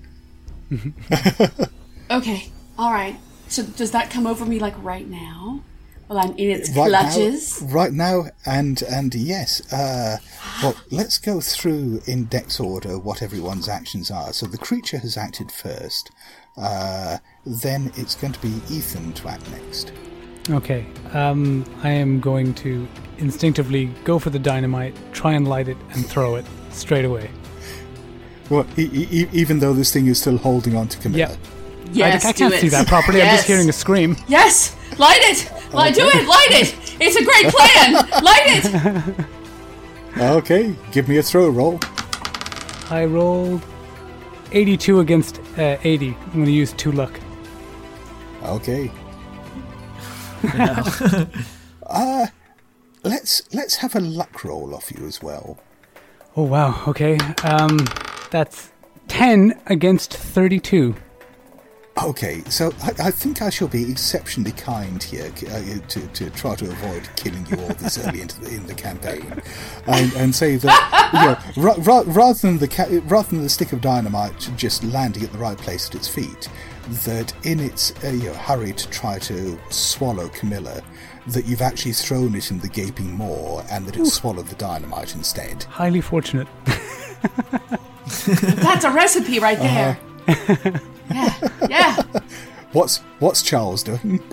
Okay. All right. So does that come over me like right now? Well, I'm in its Right clutches. now, right now, and and yes. Uh, well, let's go through in Dex order what everyone's actions are. So the creature has acted first. Uh, then it's going to be Ethan to act next. Okay. Um, I am going to instinctively go for the dynamite, try and light it, and throw it straight away. Well, e- e- even though this thing is still holding on to Camilla. Yeah. Yes, I, I do can't it. see that properly. I'm Yes. just hearing a scream. Yes, light it. Light, do it. Light it. It's a great plan. Light it. Okay, give me a throw roll. I rolled eighty-two against uh, eighty. I'm going to use two luck. Okay. uh, let's let's have a luck roll off you as well. Oh wow. Okay. Um, that's ten against thirty-two. Okay, so I, I think I shall be exceptionally kind here uh, to, to try to avoid killing you all this early into the, in the campaign, and, and say that you know, ra- ra- rather than the ca- rather than the stick of dynamite just landing at the right place at its feet, that in its uh, you know, hurry to try to swallow Camilla, that you've actually thrown it in the gaping maw and that it swallowed the dynamite instead. Highly fortunate. That's a recipe right there. Uh-huh. Yeah, yeah. What's what's Charles doing?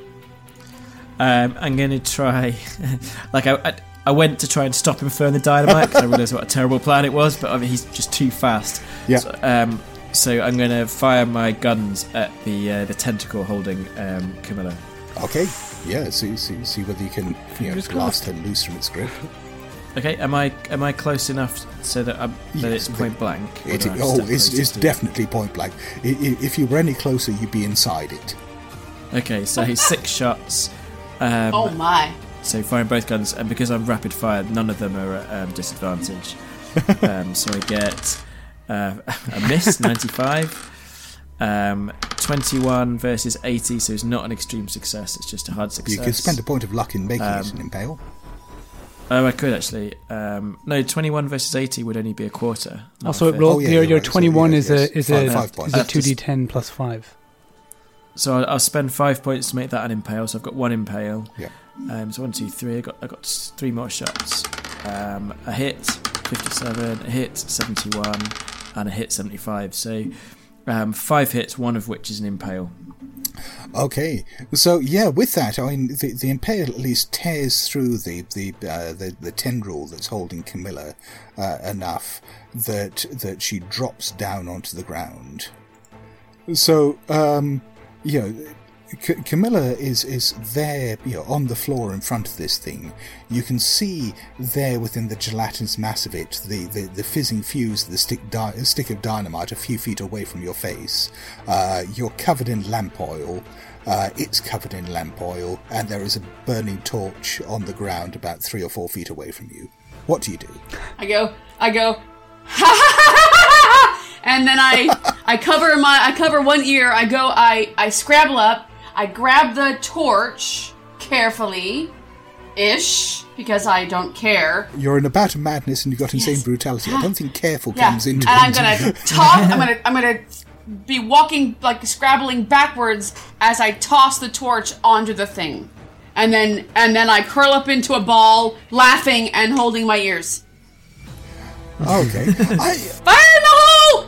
Um, I'm going to try... like, I, I I went to try and stop him throwing the dynamite because I realised what a terrible plan it was, but I mean, he's just too fast. Yeah. So, um, so I'm going to fire my guns at the uh, the tentacle holding um, Camilla. Okay, yeah. See see see whether you can you know, Fingers blast her loose from its grip. Okay, am I am I close enough so that, I'm, that Yes, it's point blank? Or It, do I have to oh, step it's, closer it's to- definitely point blank. I, I, if you were any closer, you'd be inside it. Okay, so he's six shots. Um, Oh my. So firing both guns, and because I'm rapid fire, none of them are at um, disadvantage. um, so I get uh, a miss, ninety-five. Um, twenty-one versus eighty, so it's not an extreme success, it's just a hard success. You could spend a point of luck in making Um, it an impale. Oh, I could actually. Um, no, twenty-one versus eighty would only be a quarter. not Also, a it fifth. rolled, Oh, yeah, your, you're your right. So, twenty-one yeah, is yes. a is Five- a five points. is a two d ten plus five. So I'll, I'll spend five points to make that an impale. So I've got one impale. Yeah. Um, so one, two, three. I got I got three more shots. Um, a hit, fifty-seven. A hit, seventy-one, and a hit, seventy-five. So um, five hits, one of which is an impale. Okay, so yeah, with that, I mean, the, the impale at least tears through the the uh, the, the tendril that's holding Camilla uh, enough that that she drops down onto the ground. So, um, you know, C- Camilla is is there, you know, on the floor in front of this thing. You can see there within the gelatinous mass of it the, the, the fizzing fuse of the stick di- stick of dynamite a few feet away from your face. Uh, you're covered in lamp oil. Uh, it's covered in lamp oil, and there is a burning torch on the ground about three or four feet away from you. What do you do? I go, I go, ha ha ha ha ha, and then I, I cover my, I cover one ear. I go, I, I scrabble up. I grab the torch carefully, ish, because I don't care. You're in a bout of madness, and you've got insane Yes. brutality. I don't think careful Yeah, comes and into I'm it. gonna toss. I'm gonna, I'm gonna be walking like scrabbling backwards as I toss the torch onto the thing, and then, and then I curl up into a ball, laughing and holding my ears. Okay. I, Fire in the hole!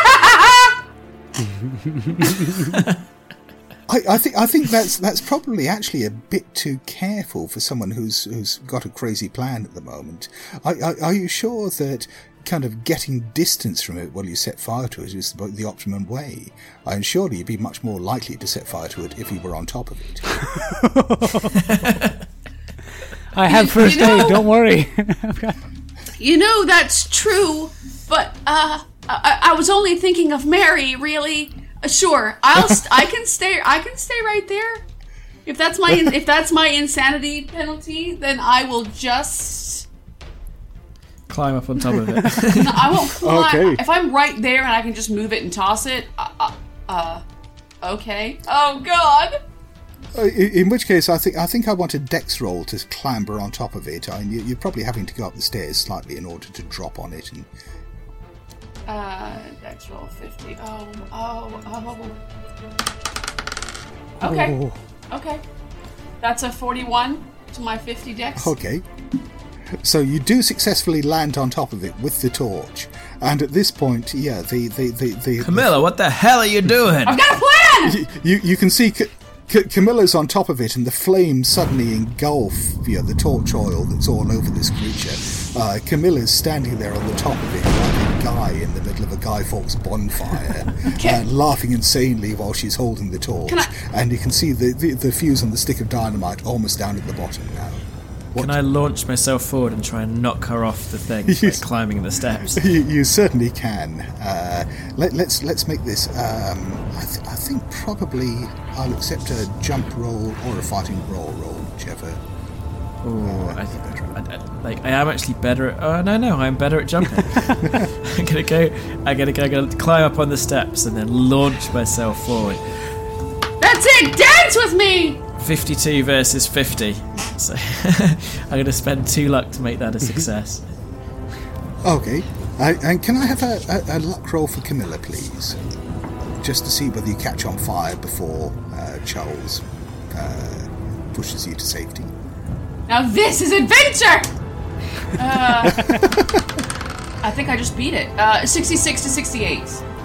I, I think I think that's that's probably actually a bit too careful for someone who's who's got a crazy plan at the moment. I, I, are you sure that kind of getting distance from it while you set fire to it is the, the optimum way? I'm surely you'd be much more likely to set fire to it if you were on top of it. I have You- first you know- aid. Don't worry. You know that's true, but uh, I, I was only thinking of Mary. Really, uh, sure. I'll st- I can stay. I can stay right there. If that's my if that's my insanity penalty, then I will just. Climb up on top of it. No, I won't climb. Okay. If I'm right there and I can just move it and toss it. Uh, uh, uh okay. Oh God. Uh, in, in which case, I think I think I want a dex roll to clamber on top of it. I mean, you, you're probably having to go up the stairs slightly in order to drop on it. And uh, dex roll fifty. Oh, oh, oh. Okay, Oh. okay. That's a forty-one to my fifty dex. Okay. So you do successfully land on top of it with the torch, and at this point, yeah, the the the, the Camilla, what the hell are you doing? I've got a plan! You, you, you can see C- C- Camilla's on top of it, and the flames suddenly engulf you know, the torch oil that's all over this creature. Uh, Camilla's standing there on the top of it like a guy in the middle of a Guy Fawkes bonfire, Okay. uh, laughing insanely while she's holding the torch. Can I- And you can see the, the, the fuse on the stick of dynamite almost down at the bottom now. Can I launch myself forward and try and knock her off the thing, Yes. like climbing the steps? You, you certainly can. Uh, let, let's let's make this. Um, I, th- I think probably I'll accept a jump roll or a fighting roll roll, whichever. Oh, I, I, I, like I am actually better at. Oh no, no, I'm better at jumping. I'm gonna go. I'm gonna go. I'm gonna climb up on the steps and then launch myself forward. That's it! Dance with me! fifty-two versus fifty. So I'm gonna spend two luck to make that a success. Okay. I, and can I have a, a, a luck roll for Camilla, please? Just to see whether you catch on fire before uh, Charles uh, pushes you to safety. Now this is adventure! Uh, I think I just beat it. Uh, sixty-six to sixty-eight.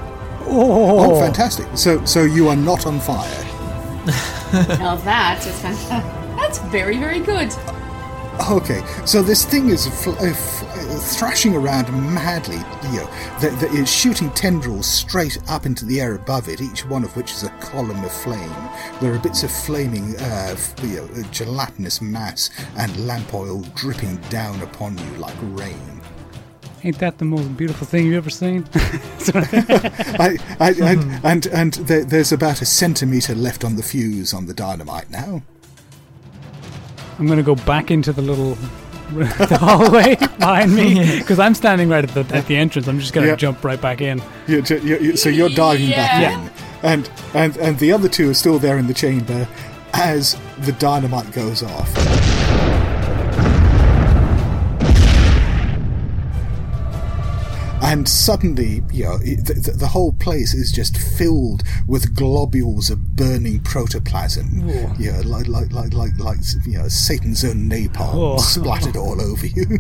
Oh, fantastic! So so you are not on fire. Now that is fantastic. That's very, very good. Okay, so this thing is fl- uh, f- uh, thrashing around madly. You know, that that is shooting tendrils straight up into the air above it, each one of which is a column of flame. There are bits of flaming, uh, f- you know, uh, gelatinous mass and lamp oil dripping down upon you like rain. Ain't that the most beautiful thing you've ever seen? I, I, and and, and there, there's about a centimetre left on the fuse on the dynamite now. I'm going to go back into the little the hallway behind me because I'm standing right at the at the entrance. I'm just going to Yeah. jump right back in. You, you, you, so you're diving back Yeah. in, and, and and the other two are still there in the chamber as the dynamite goes off. And suddenly, you know, it, the, the, the whole place is just filled with globules of burning protoplasm. Whoa. You know, like like like like like you know, Satan's own napalm Whoa. splattered all over you.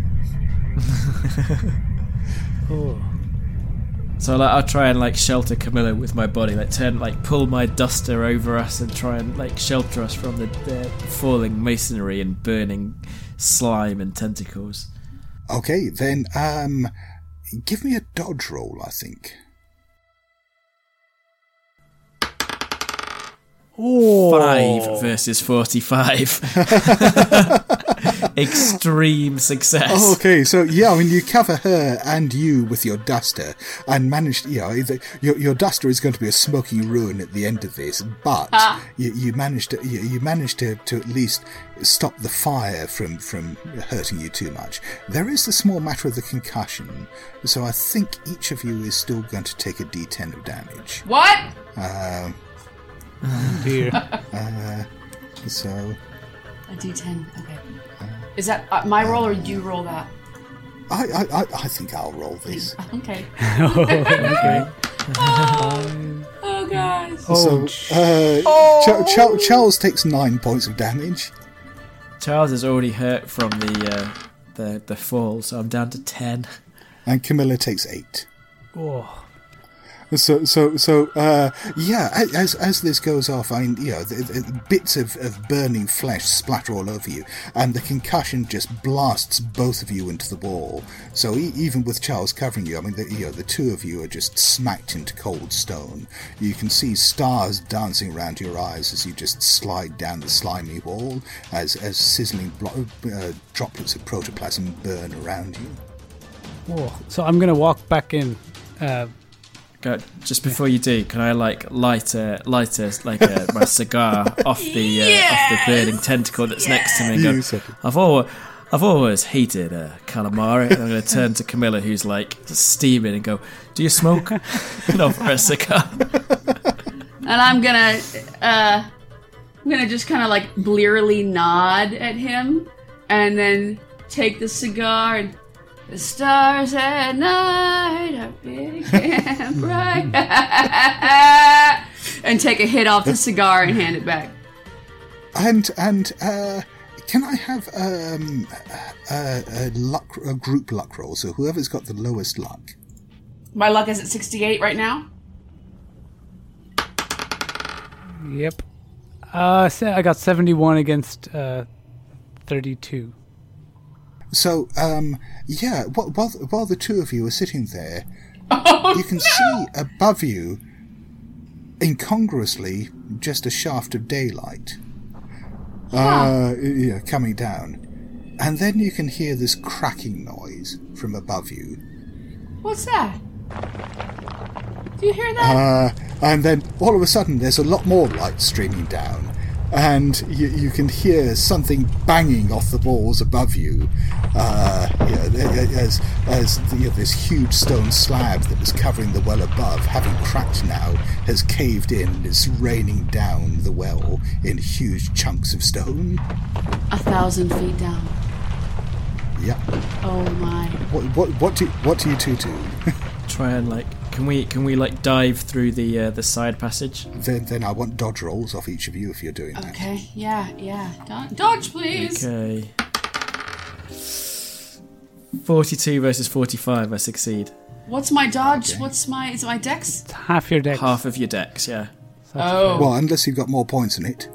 Oh. So like, I'll try and like shelter Camilla with my body, like turn, like pull my duster over us and try and like shelter us from the, the falling masonry and burning slime and tentacles. Okay, then um, give me a dodge roll, I think. Oh. Five versus forty-five. Extreme success. Oh, okay, so yeah, I mean, you cover her and you with your duster, and managed. You know, the, your your duster is going to be a smoking ruin at the end of this, but Ah. you, you managed to you, you managed to, to at least stop the fire from from hurting you too much. There is the small matter of the concussion, so I think each of you is still going to take a D ten of damage. What? Um, Dear. uh, so A D ten. Okay. Is that uh, my roll or you roll that? I, I I I think I'll roll this. Okay. Okay. Oh gosh. Oh, So uh, Ch- Ch- Charles takes nine points of damage. Charles is already hurt from the uh, the the fall, so I'm down to ten. And Camilla takes eight. oh. So, so, so, uh, yeah. As as this goes off, I mean, you know, the, the bits of, of burning flesh splatter all over you, and the concussion just blasts both of you into the wall. So, e- even with Charles covering you, I mean, the, you know, the two of you are just smacked into cold stone. You can see stars dancing around your eyes as you just slide down the slimy wall, as as sizzling blo- uh, droplets of protoplasm burn around you. Oh. So I'm going to walk back in. Uh, Go, just before you do, can I like light a light a like a, my cigar off the uh, off the burning tentacle that's next to me? And go, You said it. I've always I've always hated uh, calamari. And I'm going to turn to Camilla, who's like steaming, and go, "Do you smoke?" And offer her a cigar. And I'm gonna uh I'm gonna just kind of like blearily nod at him, and then take the cigar and the stars at night are big and bright, and take a hit off the cigar and hand it back. And and uh, can I have um, a, a luck a group luck roll? So whoever's got the lowest luck. My luck is at sixty-eight right now. Yep. Uh, so I got seventy-one against uh, thirty-two. So, um, yeah, while, while, while the two of you are sitting there, Oh, you can no! see above you, incongruously, just a shaft of daylight uh, yeah, coming down. And then you can hear this cracking noise from above you. What's that? Do you hear that? Uh, and then all of a sudden there's a lot more light streaming down, and you, you can hear something banging off the walls above you. Uh, yeah, as as the, you know, this huge stone slab that was covering the well above, having cracked now, has caved in and is raining down the well in huge chunks of stone. A thousand feet down. Yeah. Oh my. What what what do what do you two do? Try and like, can we can we like dive through the uh, the side passage? then then I want dodge rolls off each of you if you're doing that. Okay, yeah, yeah. Do- dodge, please. Okay. forty-two versus forty-five. I succeed. What's my dodge? Okay. What's my? Is it my dex? It's half your deck. Half of your decks, yeah. So that's Oh. Well, unless you've got more points in it.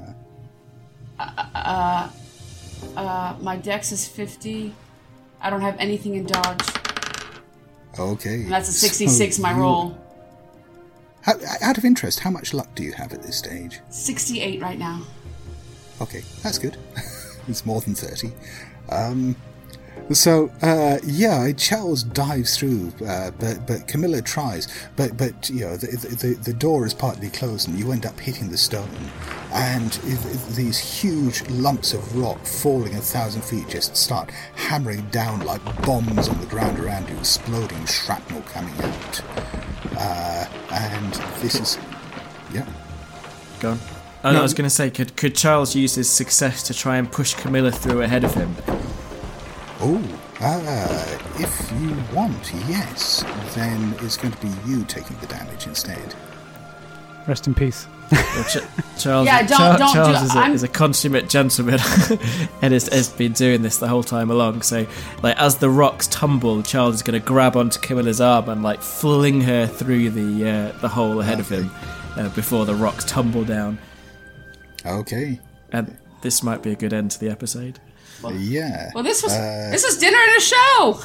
Uh, my dex is fifty. I don't have anything in dodge. Okay. And that's a sixty-six. So my you- roll. How, out of interest, how much luck do you have at this stage? sixty-eight right now. Okay, that's good. It's more than thirty. Um, so, uh, yeah, Charles dives through, uh, but but Camilla tries. But, but you know, the, the, the door is partly closed and you end up hitting the stone. And these huge lumps of rock falling a thousand feet just start hammering down like bombs on the ground around you, exploding shrapnel coming out. Uh, and this is... Yeah. Go on. Oh, No. I was going to say, could could Charles use his success to try and push Camilla through ahead of him? Oh, uh, if you want, yes. Then it's going to be you taking the damage instead. Rest in peace. Well, Ch- Charles, Yeah, don't- Char- don't do Charles that. is, a, I'm- is a consummate gentleman and has, has been doing this the whole time along. So, like, as the rocks tumble, Charles is going to grab onto Camilla's arm and like fling her through the uh, the hole ahead of him uh, before the rocks tumble down. Okay. And this might be a good end to the episode. Yeah. Well, this was Uh, this was dinner and a show.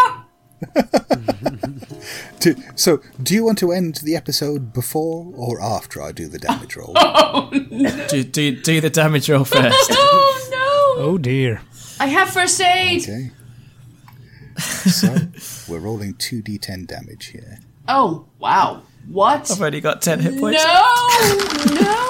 Do, so, do you want to end the episode before or after I do the damage roll? Do, do, do the damage roll first. Oh no! Oh dear. I have first aid. Okay. So, we're rolling two d ten damage here. Oh wow! What? I've only got ten hit points. No! No!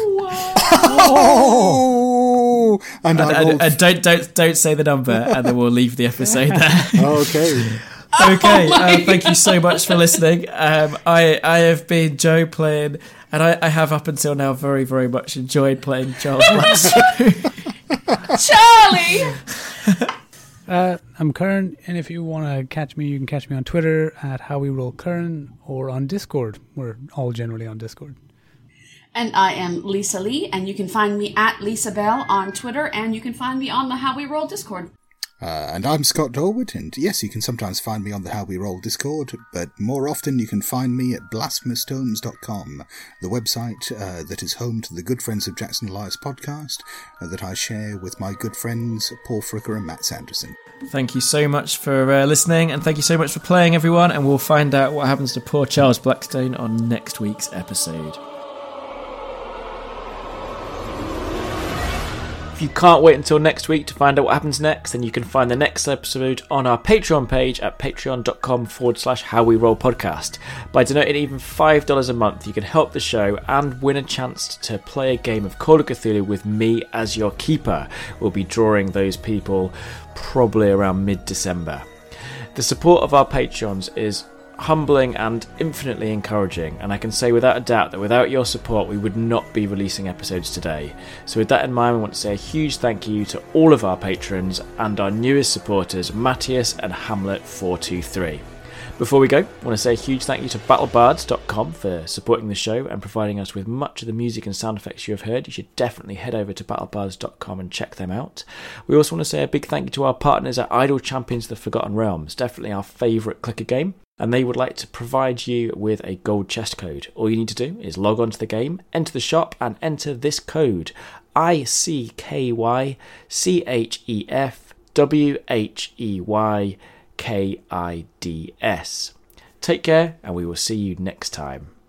Oh! And And, I and, rolled... and don't don't don't say the number, and then we'll leave the episode there. Okay. Okay, Oh my uh, thank you so much for listening. Um, I I have been Joe playing, and I, I have up until now very very much enjoyed playing Charles Blackstone. Charlie! Uh, I'm Kern, and if you want to catch me, you can catch me on Twitter at How We Roll Kern or on Discord. We're all generally on Discord. And I am Lisa Lee, and you can find me at Lisa Bell on Twitter, and you can find me on the How We Roll Discord. Uh, and I'm Scott Dorwood, and yes, you can sometimes find me on the How We Roll Discord, but more often you can find me at blasphemous tomes dot com, the website uh, that is home to the Good Friends of Jackson Elias podcast uh, that I share with my good friends Paul Fricker and Matt Sanderson. Thank you so much for uh, listening, and thank you so much for playing, everyone. And we'll find out what happens to poor Charles Blackstone on next week's episode. If you can't wait until next week to find out what happens next, then you can find the next episode on our Patreon page at patreon.com forward slash how we roll podcast. By donating even five dollars a month, you can help the show and win a chance to play a game of Call of Cthulhu with me as your keeper. We'll be drawing those people probably around mid-December. The support of our Patreons is humbling and infinitely encouraging, and I can say without a doubt that without your support we would not be releasing episodes today. So with that in mind, we want to say a huge thank you to all of our patrons and our newest supporters, Matthias and Hamlet four two three. Before we go, I want to say a huge thank you to battle bards dot com for supporting the show and providing us with much of the music and sound effects you have heard. You should definitely head over to battle bards dot com and check them out. We also want to say a big thank you to our partners at Idle Champions of the Forgotten Realms, definitely our favourite clicker game, and they would like to provide you with a gold chest code. All you need to do is log on to the game, enter the shop, and enter this code, I C K Y C H E F W H E Y K I D S. Take care, and we will see you next time.